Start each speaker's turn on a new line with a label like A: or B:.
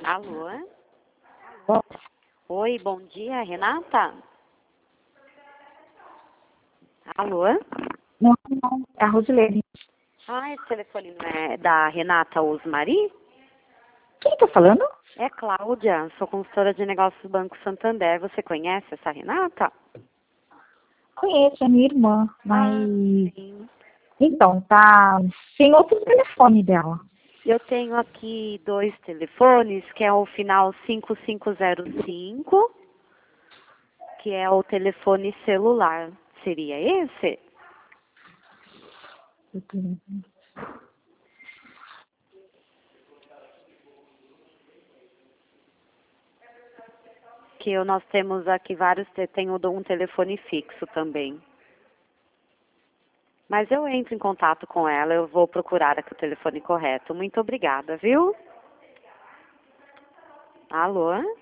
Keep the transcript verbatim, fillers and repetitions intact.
A: Alô?
B: Bom,
A: Oi, bom dia, Renata? Alô?
B: não, não, é a Rosilene.
A: Ah, esse telefone não é da Renata Osmari?
B: Quem tá falando?
A: É Cláudia, sou consultora de negócios do Banco Santander. Você conhece essa Renata?
B: Conheço, é minha irmã,
A: Ah,
B: mas...
A: sim.
B: Então, tá sem outro telefone dela.
A: Eu tenho aqui dois telefones, que é o final cinco cinco zero cinco, que é o telefone celular. Seria esse? Que eu- nós temos aqui vários, te- tenho um telefone fixo também. Mas eu entro em contato com ela, eu vou procurar aqui o telefone correto. Muito obrigada, viu? Alô?